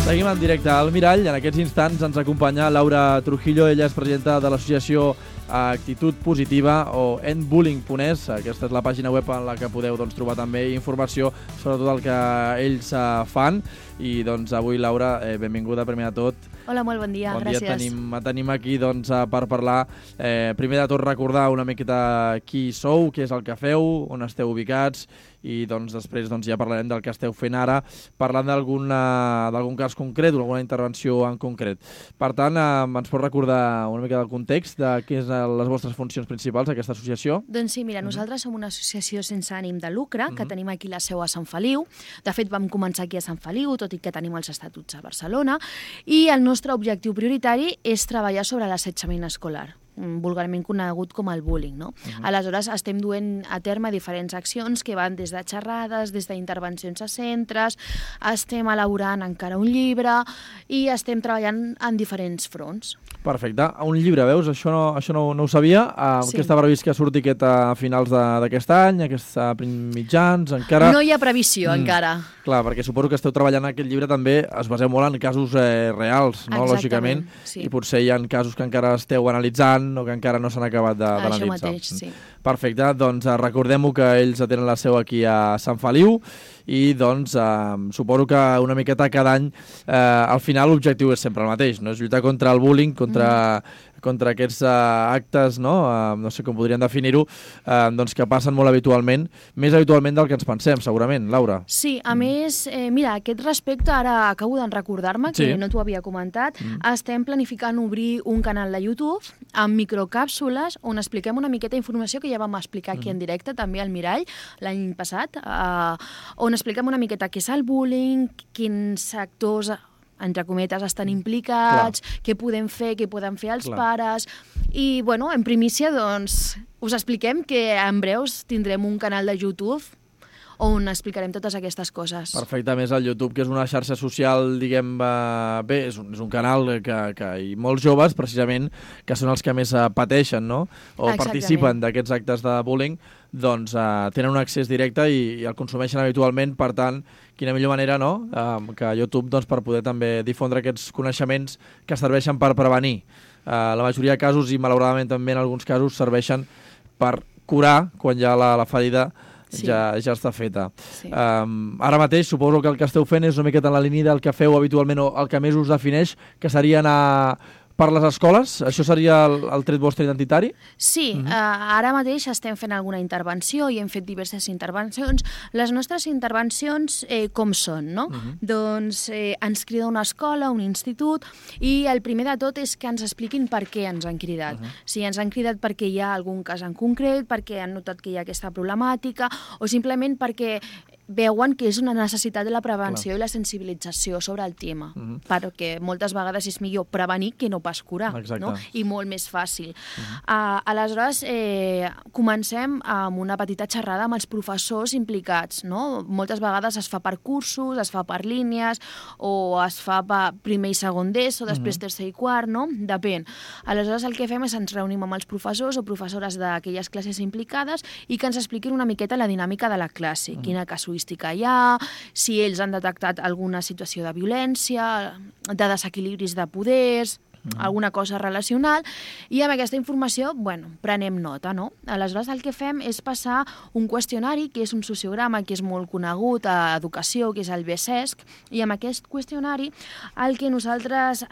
Seguim en directe al Mirall. En aquests instants ens acompanya Laura Trujillo. Ella és presidenta de l'associació Actitud Positiva o endbullying.es. Aquesta és la pàgina web en la que podeu trobar també informació sobre tot el que ells fan. I avui, Laura, benvinguda primer de tot. Hola, molt bon dia, gràcies. Bon dia, tenim aquí per parlar. Primer de tot recordar una miqueta qui sou, què és el que feu, on esteu ubicats i després ja parlarem del que esteu fent ara, parlant d'algun cas concret o alguna intervenció en concret. Per tant, ens pots recordar una mica del context de què són les vostres funcions principals d'aquesta associació? Doncs sí, mira, nosaltres som una associació sense ànim de lucre, que tenim aquí la seu a Sant Feliu. De fet, vam començar aquí a Sant Feliu, tot i que tenim els estatuts a Barcelona, i el nostre objectiu prioritari és treballar sobre l'assetjament escolar, vulgarment conegut com el bullying, no? Aleshores, estem duent a terme diferents accions que van des de xerrades, des d'intervencions a centres, estem elaborant encara un llibre i estem treballant en diferents fronts. Perfecte. Un llibre, veus? Això no ho sabia. Sí. Que estava previst que surti a finals d'aquest any, a mitjans, encara... No hi ha previsió, encara. Clar, perquè suposo que esteu treballant en aquest llibre també, es baseu molt en casos reals, no? Lògicament. Sí. I potser hi ha casos que encara esteu analitzant o que encara no s'han acabat d'analitzar. Això mateix, sí. Perfecte. Recordem-ho que ells tenen la seu aquí a Sant Feliu i suposo que una miqueta cada any al final l'objectiu és sempre el mateix, no? És lluitar contra el bullying, contra aquests actes, no sé com podríem definir-ho, que passen molt habitualment, més habitualment del que ens pensem, segurament, Laura. Sí, a més, mira, aquest respecte, ara acabo de recordar-me, que no t'ho havia comentat, estem planificant obrir un canal de YouTube amb microcàpsules on expliquem una miqueta informació que ja vam explicar aquí en directe, també al Mirall, l'any passat, on expliquem una miqueta què és el bullying, quins sectors entre cometes, estan implicats, què podem fer els pares. I, en primícia, us expliquem que en breus tindrem un canal de YouTube on explicarem totes aquestes coses. Perfecte, més el YouTube, que és una xarxa social, diguem, bé, és un canal que hi ha molts joves, precisament, que són els que més pateixen, no? O participen d'aquests actes de bullying, tenen un accés directe i el consumeixen habitualment, per tant, quina millor manera, no?, que YouTube, per poder també difondre aquests coneixements que serveixen per prevenir. La majoria de casos, i malauradament també en alguns casos, serveixen per curar quan ja la ferida ja està feta. Sí. Ara mateix suposo que el que esteu fent és una miqueta en la línia del que feu habitualment o el que més us defineix, que seria anar per les escoles? Això seria el tret vostre identitari? Sí, ara mateix estem fent alguna intervenció i hem fet diverses intervencions. Les nostres intervencions com són, no? Doncs ens crida una escola, un institut, i el primer de tot és que ens expliquin per què ens han cridat. Si ens han cridat perquè hi ha algun cas en concret, perquè han notat que hi ha aquesta problemàtica, o simplement perquè veuen que és una necessitat de la prevenció i la sensibilització sobre el tema, perquè moltes vegades és millor prevenir que no pas curar, no? I molt més fàcil. Aleshores, comencem amb una petita xerrada amb els professors implicats, no? Moltes vegades es fa per cursos, es fa per línies, o es fa per primer i segon d'ESO, després tercer i quart, no? Depèn. Aleshores, el que fem és ens reunim amb els professors o professores d'aquelles classes implicades i que ens expliquin una miqueta la dinàmica de la classe, quina casuística hi ha, si ells han detectat alguna situació de violència, de desequilibris de poders, alguna cosa relacional, i amb aquesta informació, prenem nota, no? Aleshores, el que fem és passar un qüestionari, que és un sociograma que és molt conegut a educació, que és el BCESC, i amb aquest qüestionari el que nosaltres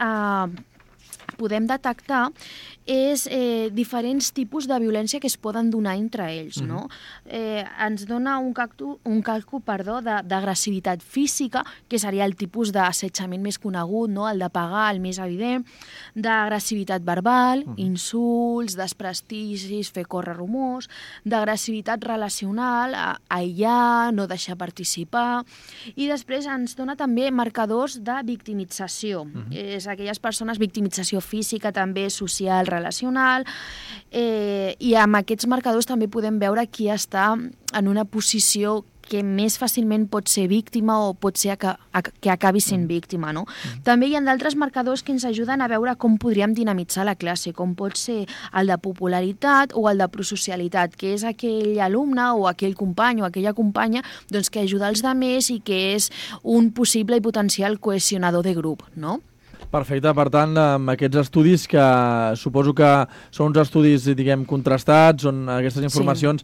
podem detectar és diferents tipus de violència que es poden donar entre ells, no? Ens dona un càlcul d'agressivitat física, que seria el tipus d'assetjament més conegut, no? El de pagar, el més evident, d'agressivitat verbal, insults, desprestigis, fer córrer rumors, d'agressivitat relacional, aïllar, no deixar participar, i després ens dona també marcadors de victimització. És aquelles persones, victimització física, també social, relacional, i amb aquests marcadors també podem veure qui està en una posició que més fàcilment pot ser víctima o pot ser que acabi sent víctima, no? També hi ha d'altres marcadors que ens ajuden a veure com podríem dinamitzar la classe, com pot ser el de popularitat o el de prosocialitat, que és aquell alumne o aquell company o aquella companya doncs, que ajuda els altres i que és un possible i potencial cohesionador de grup, no? Perfecte, per tant, amb aquests estudis que suposo que són uns estudis, diguem, contrastats, on aquestes informacions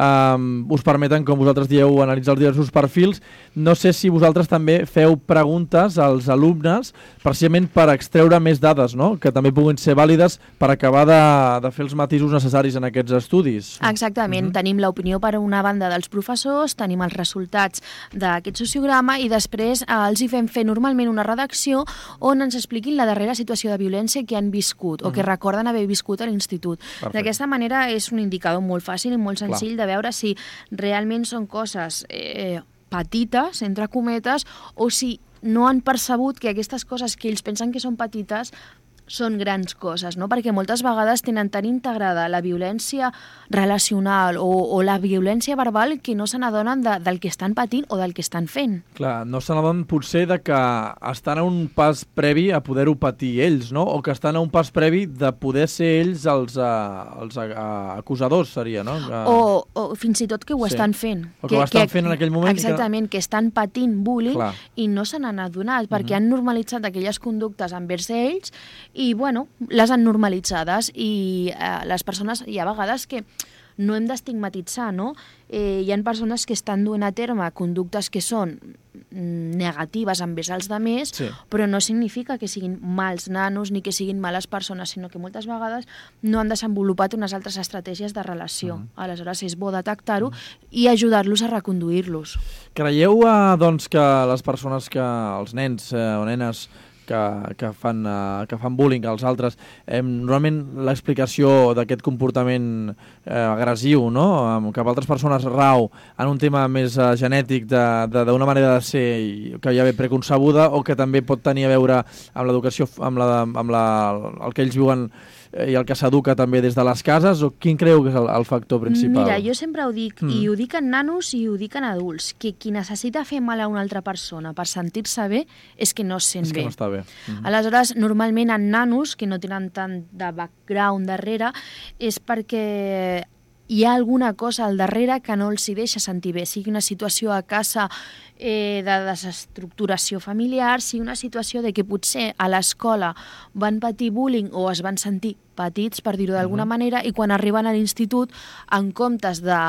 us permeten, com vosaltres dieu, analitzar els diversos perfils. No sé si vosaltres també feu preguntes als alumnes precisament per extreure més dades, no? Que també puguin ser vàlides per acabar de fer els matisos necessaris en aquests estudis. Exactament. Tenim l'opinió per una banda dels professors, tenim els resultats d'aquest sociograma i després els hi fem fer normalment una redacció on ens expliquin la darrera situació de violència que han viscut o que recorden haver viscut a l'institut. D'aquesta manera és un indicador molt fàcil i molt senzill de veure si realment són coses petites, entre cometes, o si no han percebut que aquestes coses que ells pensen que són petites són grans coses, no? Perquè moltes vegades tenen tan integrada la violència relacional o la violència verbal que no se n'adonen del que estan patint o del que estan fent. Clar, no se n'adonen potser de que estan a un pas previ a poder-ho patir ells, no? O que estan a un pas previ de poder ser ells els acusadors, seria, no? O fins i tot que ho estan fent. O que ho estan fent en aquell moment. Exactament, que estan patint bullying i no se n'han adonat, perquè han normalitzat aquelles conductes envers ells i, bueno, les han normalitzades i les persones, hi ha vegades que no hem d'estigmatitzar, no? Hi ha persones que estan duent a terme conductes que són negatives envers els altres, però no significa que siguin mals nanos ni que siguin males persones, sinó que moltes vegades no han desenvolupat unes altres estratègies de relació. Aleshores és bo detectar-ho i ajudar-los a reconduir-los. Creieu, doncs, que les persones, els nens o nenes que fan bullying als altres, normalment l'explicació d'aquest comportament agressiu, no? Cap a altres persones rau en un tema més genètic d'una manera de ser que ja ve preconcebuda o que també pot tenir a veure amb l'educació, amb el que ells viuen i el que s'educa també des de les cases, o quin creu que és el factor principal? Mira, jo sempre ho dic, i ho dic en nanos i ho dic en adults, que qui necessita fer mal a una altra persona per sentir-se bé és que no es sent bé. És que no està bé. Aleshores, normalment en nanos, que no tenen tant de background darrere, és perquè hi ha alguna cosa al darrere que no els hi deixa sentir bé, sigui una situació a casa de desestructuració familiar, sigui una situació de que potser a l'escola van patir bullying o es van sentir petits, per dir-ho d'alguna manera, i quan arriben a l'institut, en comptes de...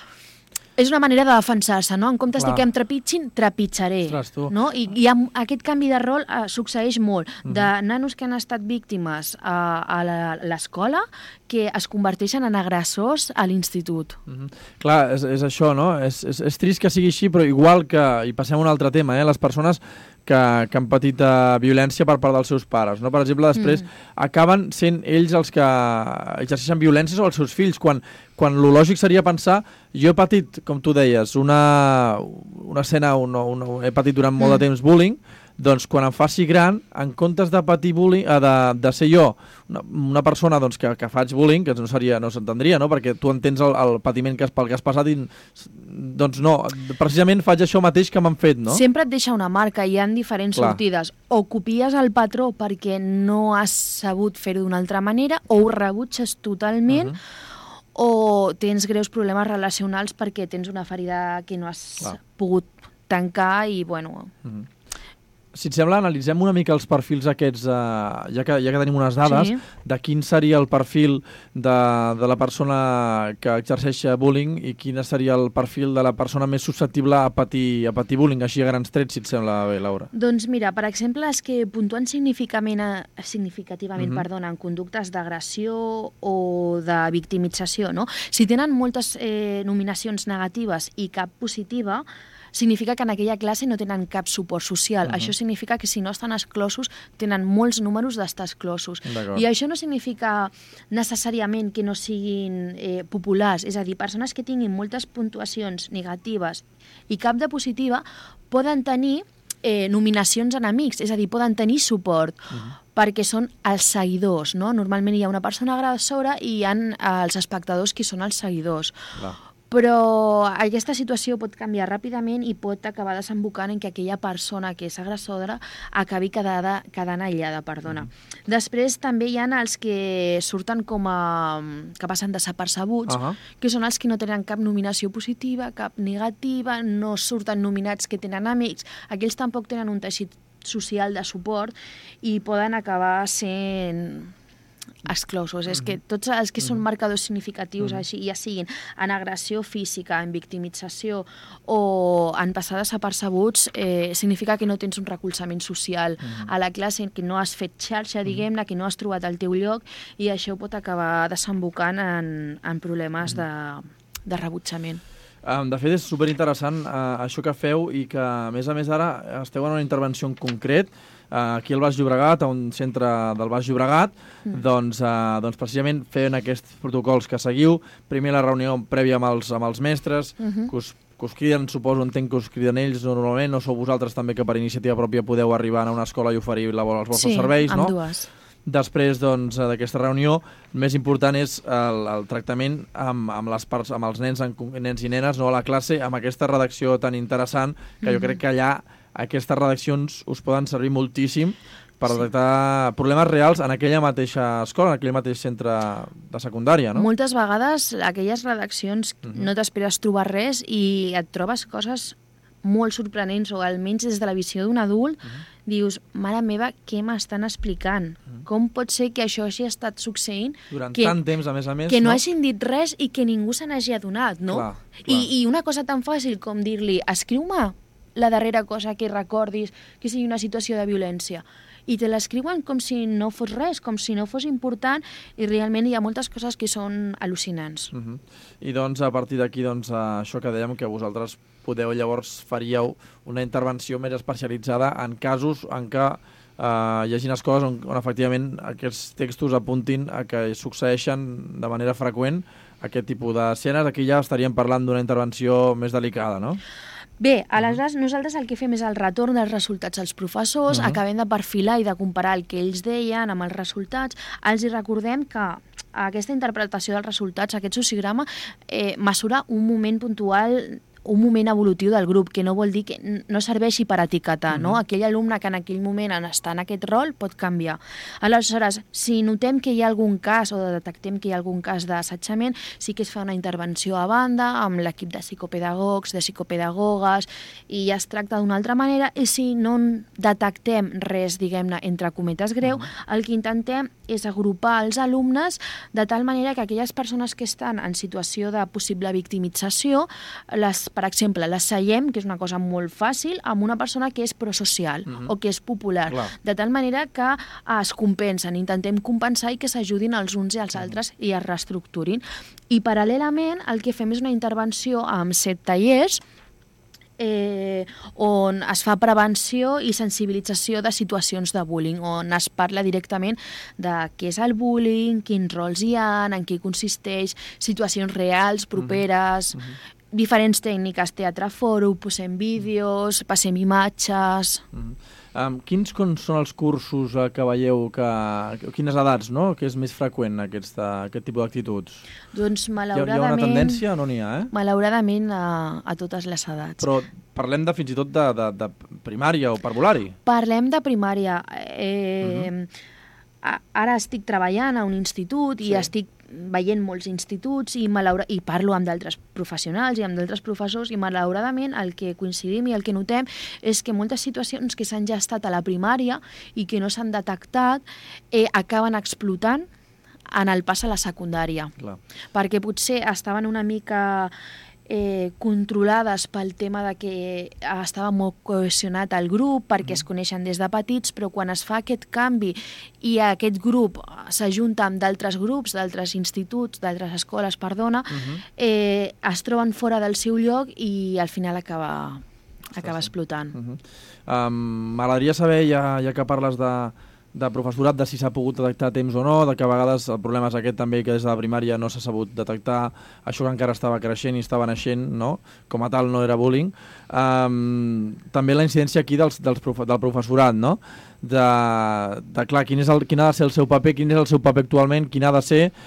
És una manera de defensar-se, no? En comptes de que em trepitgin, trepitjaré. No? I aquest canvi de rol succeeix molt. De nanos que han estat víctimes a l'escola que es converteixen en agressors a l'institut. Clar, és això, no? És trist que sigui així, però igual que... I passem a un altre tema, les persones que han patit violència per part dels seus pares, no? Per exemple, després acaben sent ells els que exerceixen violències o els seus fills, quan lo lògic seria pensar, jo he patit, com tu deies, una escena, he patit durant molt de temps bullying, doncs quan em faci gran, en comptes de patir bullying, de ser jo una persona doncs, que faig bullying, que no s'entendria, no? Perquè tu entens el patiment pel que has passat i doncs no, precisament faig això mateix que m'han fet, no? Sempre et deixa una marca, hi ha diferents sortides. O copies el patró perquè no has sabut fer-ho d'una altra manera, o ho rebutges totalment, o tens greus problemes relacionals perquè tens una ferida que no has pogut tancar i, bueno... Si et sembla, analitzem una mica els perfils aquests, ja que tenim unes dades, de quin seria el perfil de la persona que exerceix bullying i quin seria el perfil de la persona més susceptible a patir bullying, així a grans trets, si et sembla bé, Laura. Doncs mira, per exemple, els que puntuen significativament en conductes d'agressió o de victimització, no? Si tenen moltes nominacions negatives i cap positiva, significa que en aquella classe no tenen cap suport social. Això significa que si no estan exclosos, tenen molts números d'estar exclosos. I això no significa necessàriament que no siguin populars. És a dir, persones que tinguin moltes puntuacions negatives i cap de positiva poden tenir nominacions en amics, és a dir, poden tenir suport, perquè són els seguidors, no? Normalment hi ha una persona agressora i hi ha els espectadors que són els seguidors. Però aquesta situació pot canviar ràpidament i pot acabar desembocant en que aquella persona que és agressora acabi quedant aïllada. Després també hi ha els que surten que passen desapercebuts, que són els que no tenen cap nominació positiva, cap negativa, no surten nominats que tenen amics, aquells tampoc tenen un teixit social de suport i poden acabar sent exclosos. És que tots els que són marcadors significatius així, ja siguin en agressió física, en victimització o en passar desapercebuts, significa que no tens un recolzament social a la classe, que no has fet xarxa, diguem-ne, que no has trobat el teu lloc, i això pot acabar desembocant en problemes de rebutjament. De fet, és superinteressant això que feu i que, a més ara esteu en una intervenció en concret aquí al Baix Llobregat, a un centre del Baix Llobregat, doncs precisament fent aquests protocols que seguiu. Primer la reunió prèvia amb els mestres, que us criden, suposo, entenc que us criden ells normalment, o sou vosaltres també que per iniciativa pròpia podeu arribar a una escola i oferir els vostres serveis, no? Sí, ambdues. Després d'aquesta reunió, el més important és el tractament amb les parts, amb els nens i nenes, no, a la classe, amb aquesta redacció tan interessant, que jo crec que allà aquestes redaccions us poden servir moltíssim per detectar problemes reals en aquella mateixa escola, en aquell mateix centre de secundària, no? Moltes vegades aquelles redaccions no t'esperes trobar res i et trobes coses molt sorprenents, o almenys des de la visió d'un adult, dius, mare meva, què m'estan explicant? Com pot ser que això hagi estat succeint? Durant tant temps, a més, que no hagin dit res i que ningú se n'hagi adonat, no? Clar. I una cosa tan fàcil com dir-li, escriu-me la darrera cosa que recordis que sigui una situació de violència. I te l'escriuen com si no fos res, com si no fos important, i realment hi ha moltes coses que són al·lucinants. I doncs, a partir d'aquí, això que dèiem, que vosaltres llavors faríeu una intervenció més especialitzada en casos en què hi hagin coses on efectivament aquests textos apuntin a que succeeixen de manera freqüent aquest tipus d'escenes. Aquí ja estaríem parlant d'una intervenció més delicada, no? Bé, aleshores nosaltres el que fem és el retorn dels resultats als professors, acabem de perfilar i de comparar el que ells deien amb els resultats. Els recordem que aquesta interpretació dels resultats, aquest sociograma, mesura un moment puntual, un moment evolutiu del grup, que no vol dir que no serveixi per etiquetar, no? Aquell alumne que en aquell moment està en aquest rol pot canviar. Aleshores, si notem que hi ha algun cas o detectem que hi ha algun cas d'assetjament, sí que es fa una intervenció a banda amb l'equip de psicopedagogs, de psicopedagogues, i ja es tracta d'una altra manera, i si no detectem res, diguem-ne, entre cometes greu, el que intentem és agrupar els alumnes de tal manera que aquelles persones que estan en situació de possible victimització, per exemple, les seiem, que és una cosa molt fàcil, amb una persona que és prosocial o que és popular, de tal manera que es compensen, intentem compensar i que s'ajudin els uns i els altres i es reestructurin. I paral·lelament el que fem és una intervenció amb 7 tallers on es fa prevenció i sensibilització de situacions de bullying, on es parla directament de què és el bullying, quins rols hi ha, en què consisteix, situacions reals, properes, diferents tècniques, teatre fòrum, posem vídeos, passem imatges... Quins són els cursos que veieu, quines edats, no?, que és més freqüent aquest tipus d'actituds? Doncs malauradament... Hi ha una tendència o no n'hi ha, Malauradament a totes les edats. Però parlem fins i tot de primària o parvulari? Parlem de primària. Ara estic treballant a un institut i estic veient molts instituts i parlo amb d'altres professionals i amb d'altres professors, i malauradament el que coincidim i el que notem és que moltes situacions que s'han gestat a la primària i que no s'han detectat acaben explotant en el pas a la secundària. Clar. Perquè potser estaven una mica controlades pel tema de que estava molt cohesionat el grup, perquè es coneixen des de petits, però quan es fa aquest canvi i aquest grup s'ajunta amb d'altres grups, d'altres instituts, d'altres escoles, es troben fora del seu lloc i al final acaba explotant. M'agradaria saber, ja que parles de professorat, de si s'ha pogut detectar a temps o no, de que a vegades el problema és aquest també, que des de la primària no s'ha sabut detectar això que encara estava creixent i estava naixent, no? Com a tal no era bullying. També la incidència aquí del professorat, no? Clar, quin ha de ser el seu paper, quin és el seu paper actualment, quin ha de ser,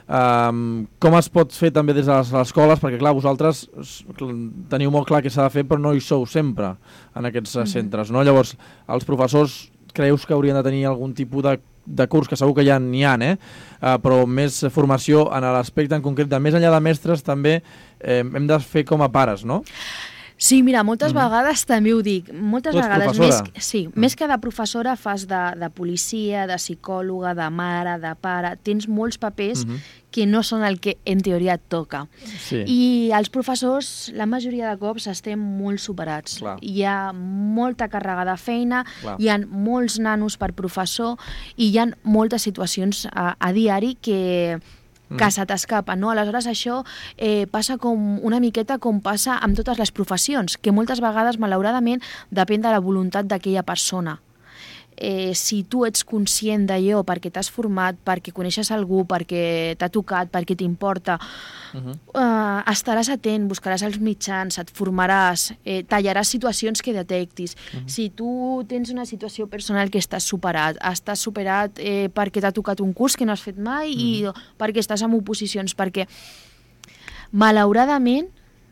Com es pot fer també des de les escoles? Perquè, clar, vosaltres teniu molt clar què s'ha de fer, però no hi sou sempre en aquests centres, no? Llavors, els professors creus que haurien de tenir algun tipus de curs, que segur que ja n'hi ha, però més formació en l'aspecte en concret de més enllà de mestres també hem de fer com a pares, no? Sí, mira, moltes vegades també ho dic. Moltes vegades, més que de professora fas de policia, de psicòloga, de mare, de pare. Tens molts papers que no són el que en teoria et toca. Sí. I els professors, la majoria de cops, estem molt superats. Clar. Hi ha molta càrrega de feina, Clar. hi ha molts nanos per professor i hi ha moltes situacions a diari que se t'escapa, no? Aleshores això passa com una miqueta com passa amb totes les professions, que moltes vegades, malauradament, depèn de la voluntat d'aquella persona. Si tu ets conscient d'allò perquè t'has format, perquè coneixes algú, perquè t'ha tocat, perquè t'importa, estaràs atent, buscaràs els mitjans, et formaràs, tallaràs situacions que detectis. Si tu tens una situació personal que estàs superat perquè t'ha tocat un curs que no has fet mai i perquè estàs en oposicions, perquè malauradament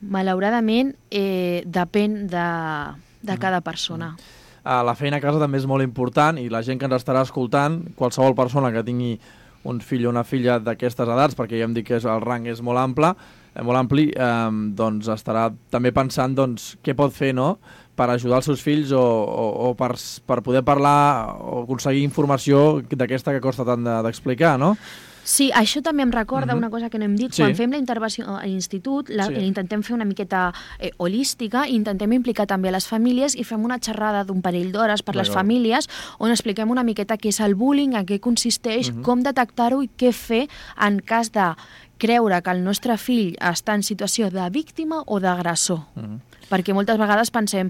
depèn de cada persona. La feina a casa també és molt important i la gent que ens estarà escoltant, qualsevol persona que tingui un fill o una filla d'aquestes edats, perquè ja hem dit que el rang és molt ampli, doncs estarà també pensant què pot fer, no?, per ajudar els seus fills o per poder parlar o aconseguir informació d'aquesta que costa tant d'explicar, no? Sí, això també em recorda una cosa que no hem dit. Quan fem la intervenció a l'institut, intentem fer una miqueta holística, intentem implicar també a les famílies i fem una xerrada d'un parell d'hores per les famílies on expliquem una miqueta què és el bullying, en què consisteix, com detectar-ho i què fer en cas de creure que el nostre fill està en situació de víctima o d'agressor. Perquè moltes vegades pensem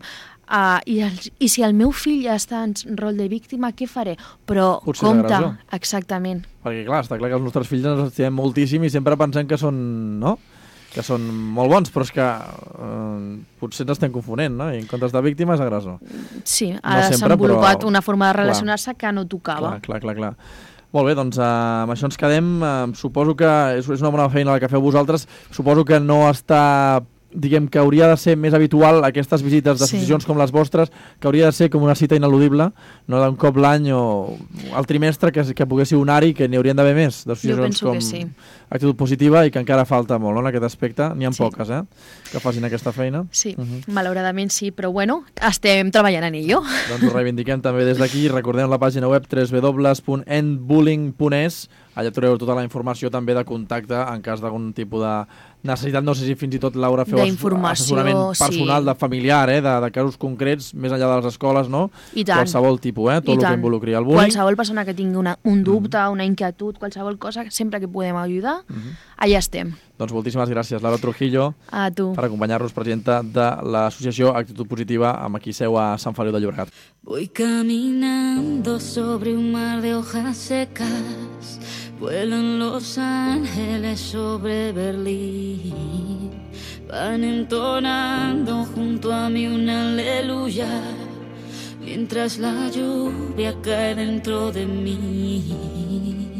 i si el meu fill està en rol de víctima, què faré? Però potser compte, exactament. Perquè clar, està clar que els nostres fills ens estimem moltíssim i sempre pensem que són, no?, que són molt bons, però és que potser ens estem confonent, no? I en comptes de víctima és agressor. Sí, ha desenvolupat una forma de relacionar-se que no tocava. Clar. Molt bé, doncs amb això ens quedem. Suposo que és una bona feina la que feu vosaltres. Suposo que no està, diguem, que hauria de ser més habitual aquestes visites d'associacions com les vostres, que hauria de ser com una cita ineludible, no d'un cop l'any o al trimestre, que poguéssiu anar-hi, que n'hi haurien d'haver més d'associacions com Actitud Positiva i que encara falta molt, no?, en aquest aspecte. N'hi ha poques, que facin aquesta feina. Sí, malauradament sí, però bueno, estem treballant en ello. Doncs ho reivindiquem també des d'aquí. Recordem la pàgina web www.endbullying.es. Allà trobareu tota la informació també de contacte en cas d'algun tipus de necessitat, no sé si fins i tot, Laura, feu assessorament personal, de familiar, de casos concrets, més enllà de les escoles, no? I tant. Qualsevol tipus, tot el que involucri el bullying. Qualsevol persona que tingui un dubte, una inquietud, qualsevol cosa, sempre que podem ajudar, allà estem. Doncs moltíssimes gràcies, Laura Trujillo, a tu, per acompanyar-nos, presidenta de l'associació Actitud Positiva, amb aquí seu a Sant Feliu de Llobregat. Voy caminando sobre un mar de hojas secas, vuelan los ángeles sobre Berlín, van entonando junto a mí una aleluya, mientras la lluvia cae dentro de mí.